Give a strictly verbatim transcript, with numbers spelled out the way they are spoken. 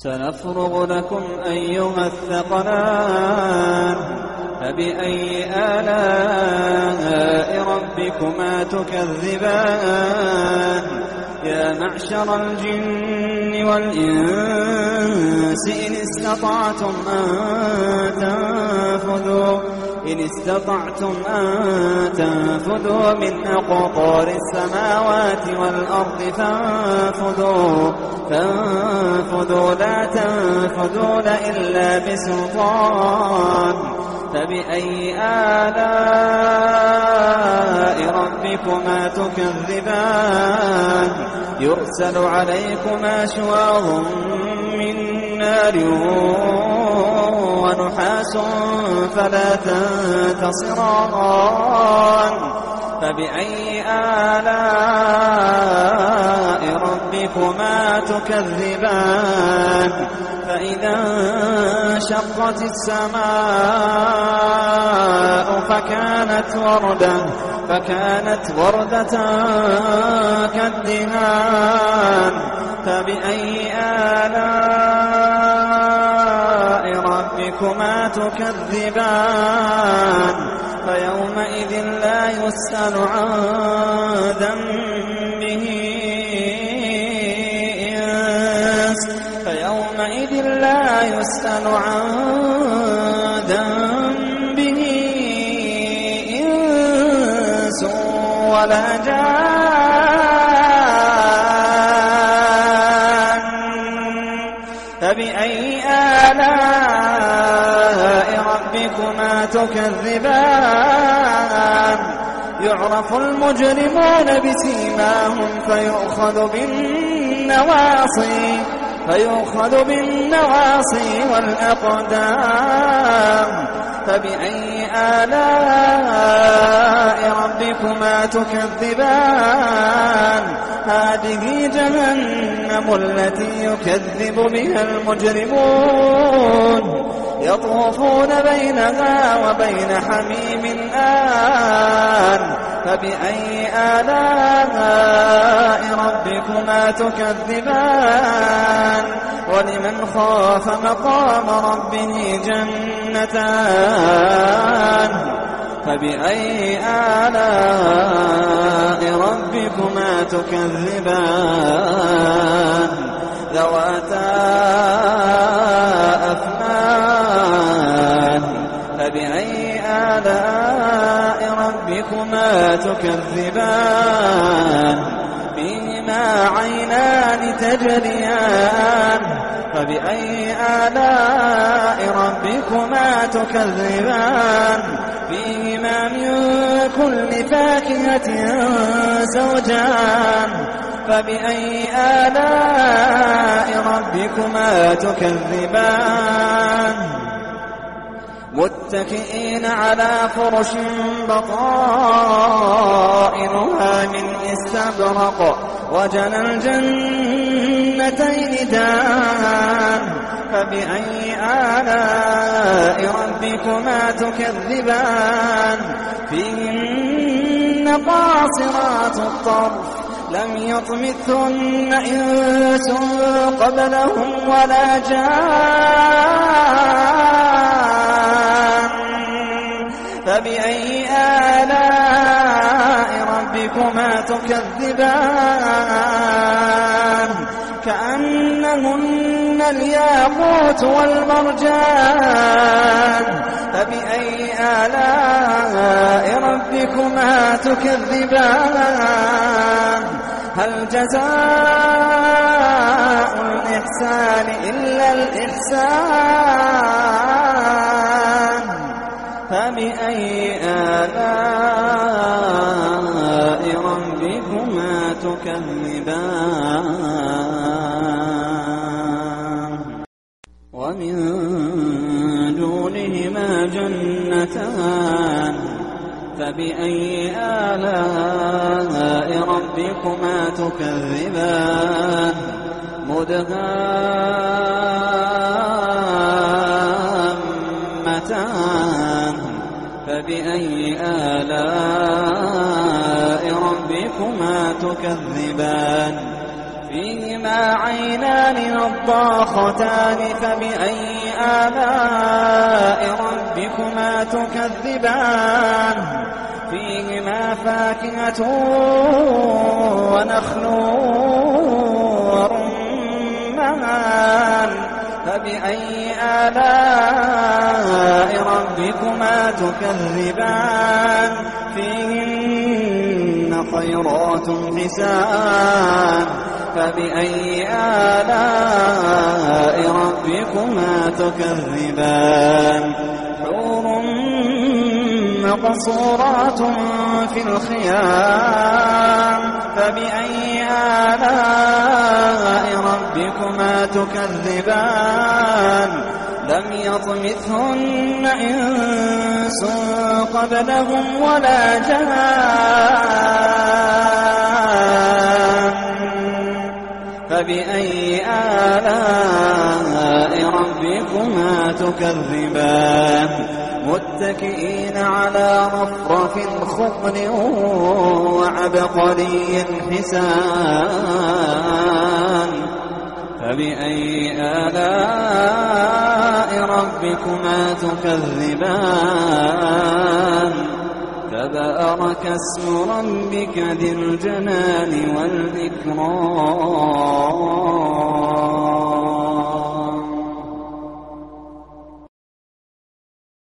سنفرغ لكم أيها الثقلان فبأي آلاء ربكما تكذبان يا معشر الجن والإنس إن استطعتم أن تنفذوا إن استطعتم أن تنفذوا من أقطار السماوات والأرض فانفذوا فانفذوا لا تنفذون إلا بسلطان فبأي آلاء ربكما تكذبان يرسل عليكما شواظ من نار ونحاس فلا تنتصران فبأي آلاء ربكما تكذبان فإذا انشقت السماء فكانت وردة فكانت وردة كالدهان فبأي آلاء ربكما تكذبان فيومئذ لا يسأل عن ذنبه إنس فيومئذ لا يسأل عن ذنبه إنس ولا جان فبأي آلاء ربكما تكذبان يعرف المجرمون بسيماهم فيؤخذ بالنواصي فيؤخذ بالنواصي والأقدام فبأي آلاء ربكما تكذبان هذه جهنم التي يكذب بها المجرمون يطوفون بينها وبين حميم آن فبأي آلاء ربكما تكذبان ولمن خاف مقام ربه جنتان فبأي آلاء ربكما تكذبان ذواتا أفنان فبأي آلاء ربكما تكذبان فيهما عينان تجريان فبأي آلاء ربكما تكذبان فيهما من كل فاكهة زوجان فبأي آلاء ربكما تكذبان متكئين على فرش بطائنها من استبرق وجنى الجنتين دان فبأي آلاء ربكما تكذبان فيهن قاصرات الطرف لم يطمثهن إنس قبلهم ولا جان فبأي آلاء ربكما تكذبان كأنهن الياقوت والمرجان فبأي آلاء ربكما تكذبان هل جزاء الإحسان إلا الإحسان فبأي آلاء ربكما تكذبان ومن دونهما جنتان فبأي آلاء ربكما تكذبان مدهامتان فبأي آلاء ربكما تكذبان فيهما عينان نضاختان فبأي آلاء ربكما تكذبان فيهما فاكهة ونخل ورمان فبأي آلاء ربكما تكذبان فيهن خيرات حسان فبأي آلاء ربكما تكذبان حور مقصورات في الخيام فبأي آلاء ربكما تكذبان لم يطمثهن إنس قبلهم ولا جان فبأي آلاء ربكما تكذبان متكئين على رفرف خضر وعبقري حسان فبأي آلاء ربكما تكذبان تبارك اسم ربك ذي الجلال والإكرام